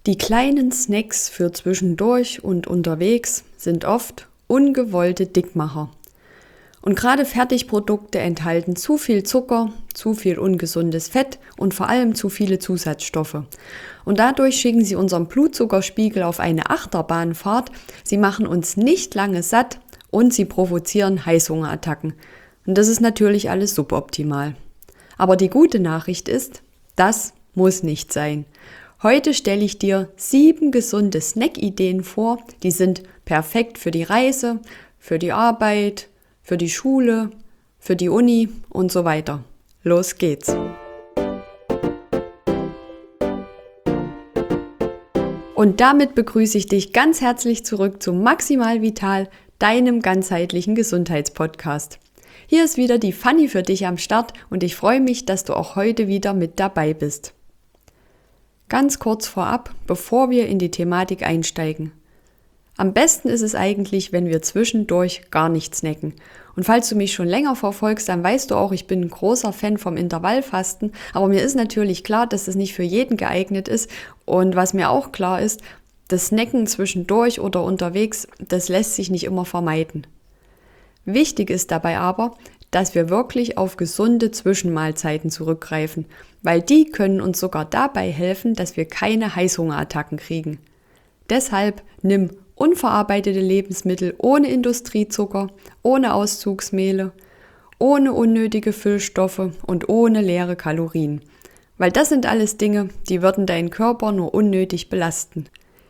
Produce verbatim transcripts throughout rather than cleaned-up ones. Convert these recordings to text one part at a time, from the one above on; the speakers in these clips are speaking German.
Die kleinen Snacks für zwischendurch und unterwegs sind oft ungewollte Dickmacher. Und gerade Fertigprodukte enthalten zu viel Zucker, zu viel ungesundes Fett und vor allem zu viele Zusatzstoffe. Und dadurch schicken sie unseren Blutzuckerspiegel auf eine Achterbahnfahrt, sie machen uns nicht lange satt und sie provozieren Heißhungerattacken. Und das ist natürlich alles suboptimal. Aber die gute Nachricht ist, das muss nicht sein. Heute stelle ich dir sieben gesunde Snack-Ideen vor, die sind perfekt für die Reise, für die Arbeit, für die Schule, für die Uni und so weiter. Los geht's! Und damit begrüße ich dich ganz herzlich zurück zu Maximal Vital, deinem ganzheitlichen Gesundheitspodcast. Hier ist wieder die Fanny für dich am Start und ich freue mich, dass du auch heute wieder mit dabei bist. Ganz kurz vorab, bevor wir in die Thematik einsteigen. Am besten ist es eigentlich, wenn wir zwischendurch gar nicht snacken. Und falls du mich schon länger verfolgst, dann weißt du auch, ich bin ein großer Fan vom Intervallfasten. Aber mir ist natürlich klar, dass das nicht für jeden geeignet ist. Und was mir auch klar ist, das Snacken zwischendurch oder unterwegs, das lässt sich nicht immer vermeiden. Wichtig ist dabei aber, dass wir wirklich auf gesunde Zwischenmahlzeiten zurückgreifen, weil die können uns sogar dabei helfen, dass wir keine Heißhungerattacken kriegen. Deshalb nimm unverarbeitete Lebensmittel ohne Industriezucker, ohne Auszugsmehle, ohne unnötige Füllstoffe und ohne leere Kalorien. Weil das sind alles Dinge, die würden deinen Körper nur unnötig belasten.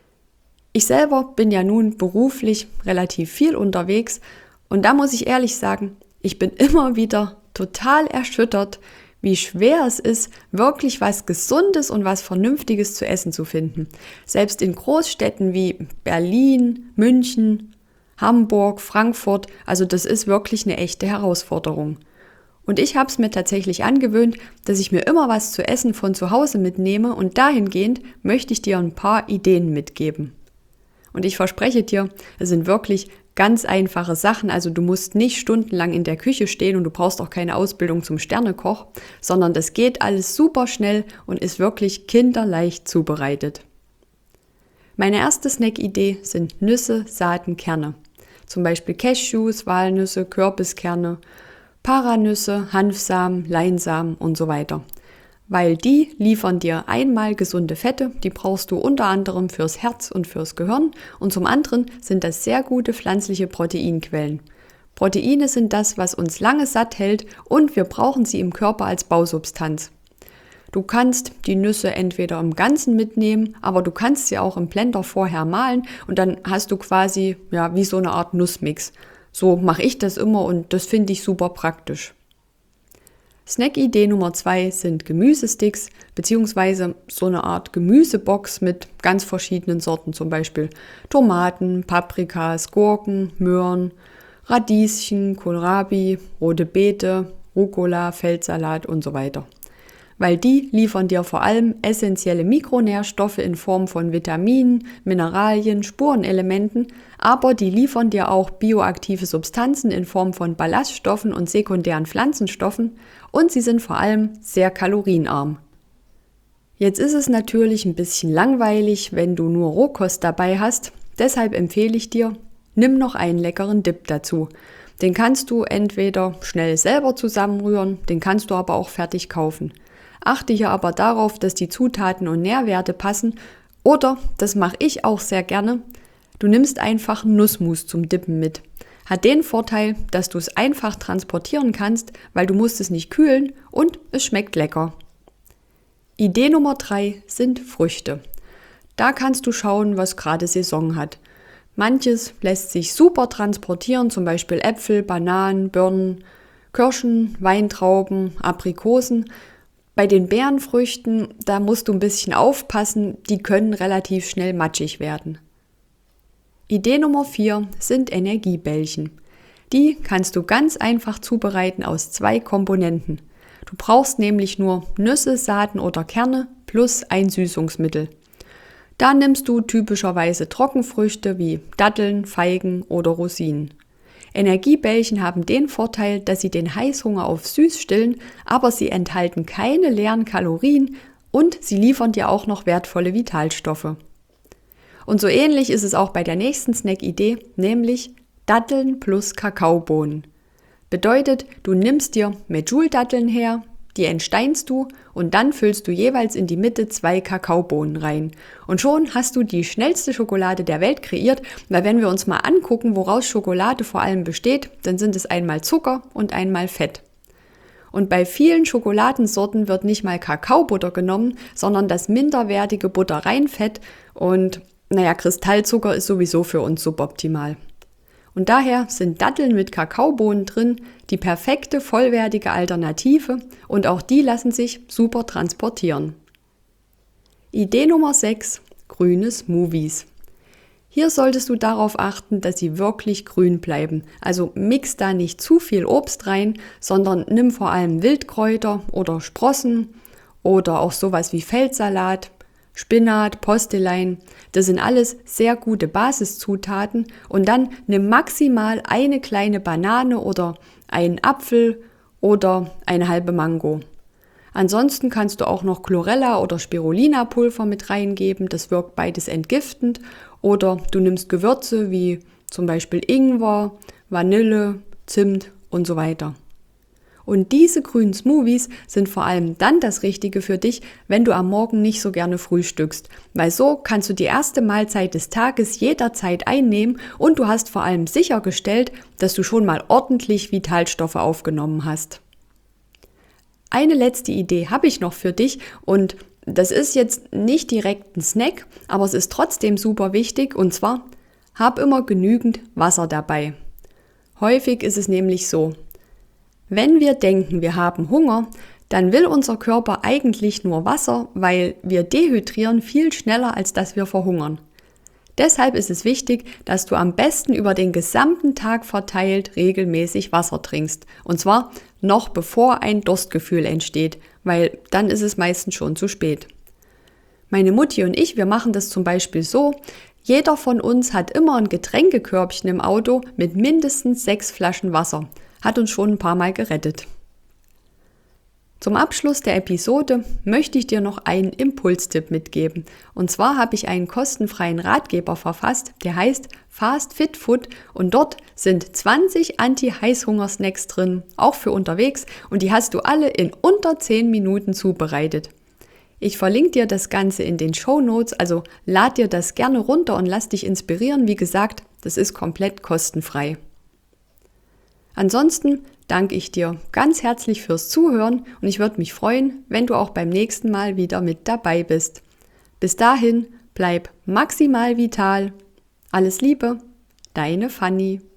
Ich selber bin ja nun beruflich relativ viel unterwegs und da muss ich ehrlich sagen, ich bin immer wieder total erschüttert, wie schwer es ist, wirklich was Gesundes und was Vernünftiges zu essen zu finden. Selbst in Großstädten wie Berlin, München, Hamburg, Frankfurt, also das ist wirklich eine echte Herausforderung. Und ich habe es mir tatsächlich angewöhnt, dass ich mir immer was zu essen von zu Hause mitnehme und dahingehend möchte ich dir ein paar Ideen mitgeben. Und ich verspreche dir, es sind wirklich ganz einfache Sachen, also du musst nicht stundenlang in der Küche stehen und du brauchst auch keine Ausbildung zum Sternekoch, sondern das geht alles super schnell und ist wirklich kinderleicht zubereitet. Meine erste Snack-Idee sind Nüsse, Saaten, Kerne. Zum Beispiel Cashews, Walnüsse, Kürbiskerne, Paranüsse, Hanfsamen, Leinsamen und so weiter. Weil die liefern dir einmal gesunde Fette, die brauchst du unter anderem fürs Herz und fürs Gehirn und zum anderen sind das sehr gute pflanzliche Proteinquellen. Proteine sind das, was uns lange satt hält und wir brauchen sie im Körper als Bausubstanz. Du kannst die Nüsse entweder im Ganzen mitnehmen, aber du kannst sie auch im Blender vorher mahlen und dann hast du quasi ja wie so eine Art Nussmix. So mache ich das immer und das finde ich super praktisch. Snack-Idee Nummer zwei sind Gemüsesticks beziehungsweise so eine Art Gemüsebox mit ganz verschiedenen Sorten, zum Beispiel Tomaten, Paprikas, Gurken, Möhren, Radieschen, Kohlrabi, rote Beete, Rucola, Feldsalat und so weiter. Weil die liefern dir vor allem essentielle Mikronährstoffe in Form von Vitaminen, Mineralien, Spurenelementen, aber die liefern dir auch bioaktive Substanzen in Form von Ballaststoffen und sekundären Pflanzenstoffen und sie sind vor allem sehr kalorienarm. Jetzt ist es natürlich ein bisschen langweilig, wenn du nur Rohkost dabei hast, deshalb empfehle ich dir, nimm noch einen leckeren Dip dazu. Den kannst du entweder schnell selber zusammenrühren, den kannst du aber auch fertig kaufen. Achte hier aber darauf, dass die Zutaten und Nährwerte passen oder, das mache ich auch sehr gerne, du nimmst einfach Nussmus zum Dippen mit. Hat den Vorteil, dass du es einfach transportieren kannst, weil du musst es nicht kühlen und es schmeckt lecker. Idee Nummer drei sind Früchte. Da kannst du schauen, was gerade Saison hat. Manches lässt sich super transportieren, zum Beispiel Äpfel, Bananen, Birnen, Kirschen, Weintrauben, Aprikosen. Bei den Beerenfrüchten, da musst du ein bisschen aufpassen, die können relativ schnell matschig werden. Idee Nummer vier sind Energiebällchen. Die kannst du ganz einfach zubereiten aus zwei Komponenten. Du brauchst nämlich nur Nüsse, Saaten oder Kerne plus ein Süßungsmittel. Da nimmst du typischerweise Trockenfrüchte wie Datteln, Feigen oder Rosinen. Energiebällchen haben den Vorteil, dass sie den Heißhunger auf süß stillen, aber sie enthalten keine leeren Kalorien und sie liefern dir auch noch wertvolle Vitalstoffe. Und so ähnlich ist es auch bei der nächsten Snack-Idee, nämlich Datteln plus Kakaobohnen. Bedeutet, du nimmst dir Medjool-Datteln her, die entsteinst du und dann füllst du jeweils in die Mitte zwei Kakaobohnen rein. Und schon hast du die schnellste Schokolade der Welt kreiert, weil wenn wir uns mal angucken, woraus Schokolade vor allem besteht, dann sind es einmal Zucker und einmal Fett. Und bei vielen Schokoladensorten wird nicht mal Kakaobutter genommen, sondern das minderwertige Butterreinfett und naja, Kristallzucker ist sowieso für uns suboptimal. Und daher sind Datteln mit Kakaobohnen drin die perfekte, vollwertige Alternative und auch die lassen sich super transportieren. Idee Nummer sechs, grüne Smoothies. Hier solltest du darauf achten, dass sie wirklich grün bleiben. Also mix da nicht zu viel Obst rein, sondern nimm vor allem Wildkräuter oder Sprossen oder auch sowas wie Feldsalat, Spinat, Postelein, das sind alles sehr gute Basiszutaten und dann nimm maximal eine kleine Banane oder einen Apfel oder eine halbe Mango. Ansonsten kannst du auch noch Chlorella oder Spirulina-Pulver mit reingeben, das wirkt beides entgiftend oder du nimmst Gewürze wie zum Beispiel Ingwer, Vanille, Zimt und so weiter. Und diese grünen Smoothies sind vor allem dann das Richtige für dich, wenn du am Morgen nicht so gerne frühstückst, weil so kannst du die erste Mahlzeit des Tages jederzeit einnehmen und du hast vor allem sichergestellt, dass du schon mal ordentlich Vitalstoffe aufgenommen hast. Eine letzte Idee habe ich noch für dich und das ist jetzt nicht direkt ein Snack, aber es ist trotzdem super wichtig und zwar, hab immer genügend Wasser dabei. Häufig ist es nämlich so, wenn wir denken, wir haben Hunger, dann will unser Körper eigentlich nur Wasser, weil wir dehydrieren viel schneller, als dass wir verhungern. Deshalb ist es wichtig, dass du am besten über den gesamten Tag verteilt regelmäßig Wasser trinkst. Und zwar noch bevor ein Durstgefühl entsteht, weil dann ist es meistens schon zu spät. Meine Mutti und ich, wir machen das zum Beispiel so, jeder von uns hat immer ein Getränkekörbchen im Auto mit mindestens sechs Flaschen Wasser. Hat uns schon ein paar Mal gerettet. Zum Abschluss der Episode möchte ich dir noch einen Impulstipp mitgeben. Und zwar habe ich einen kostenfreien Ratgeber verfasst, der heißt Fast Fit Food und dort sind zwanzig Anti-Heißhunger-Snacks drin, auch für unterwegs und die hast du alle in unter zehn Minuten zubereitet. Ich verlinke dir das Ganze in den Shownotes, also lad dir das gerne runter und lass dich inspirieren. Wie gesagt, das ist komplett kostenfrei. Ansonsten danke ich dir ganz herzlich fürs Zuhören und ich würde mich freuen, wenn du auch beim nächsten Mal wieder mit dabei bist. Bis dahin, bleib maximal vital. Alles Liebe, deine Fanny.